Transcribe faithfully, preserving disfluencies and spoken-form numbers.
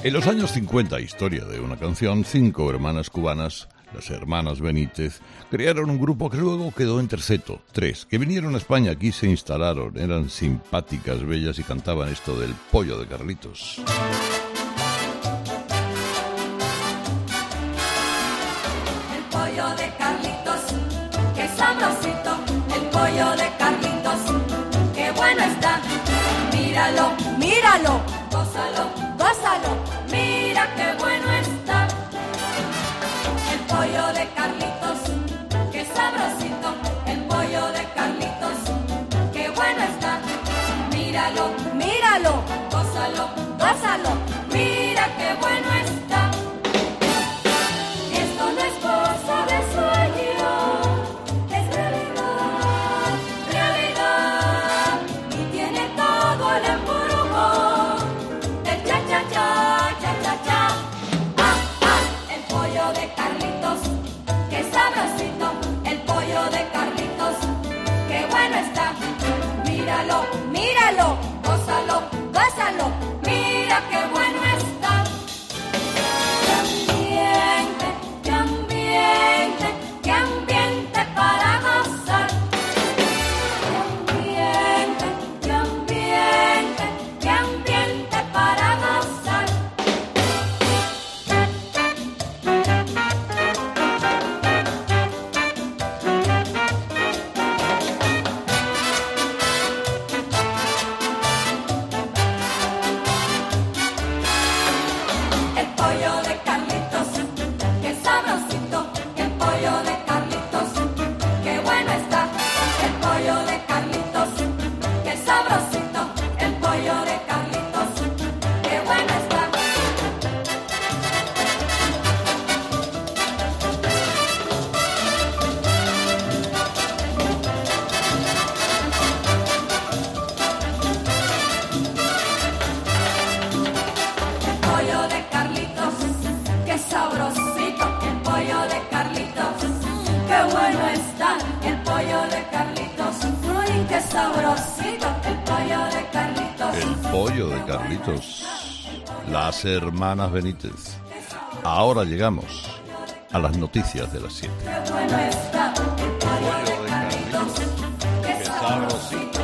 En los años cincuenta, historia de una canción, cinco hermanas cubanas, las hermanas Benítez, crearon un grupo que luego quedó en terceto. Tres, que vinieron a España, aquí se instalaron, eran simpáticas, bellas y cantaban esto del pollo de Carlitos. El pollo de Carlitos, qué sabrosito, el pollo de Carlitos, qué bueno está. Míralo, míralo, gózalo, gózalo, mira qué bueno está. El pollo de Carlitos, qué sabrosito, el pollo de Carlitos, qué bueno está. Míralo, míralo, gózalo, gózalo, mira qué bueno está. Esto no es cosa de sueño, es realidad, realidad, y tiene todo el embrujo del cha cha cha, cha cha cha. Ah, ah, el pollo de Carlitos, qué sabrosito, el pollo de Carlitos, qué bueno está. Míralo, míralo, gózalo, gózalo, mira qué bueno está. Qué ambiente, qué ambiente, qué ambiente para gozar. Qué ambiente, qué ambiente, qué ambiente para gozar. El pollo de Carlitos, qué sabrosito, el pollo de Carlitos, qué bueno está. El pollo de Carlitos, qué sabrosito, el pollo de Carlitos, qué bueno está. El pollo de Carlitos, qué sabrosito, el pollo de Carlitos, qué bueno está. El pollo de Carlitos, uy, qué sabrosito, el pollo de Carlitos. El pollo de Carlitos, las hermanas Benítez. Ahora llegamos a las noticias de las siete. Qué bueno está, el pollo de Pollo de Carlitos, Carlitos, qué qué sabrosito. sabrosito.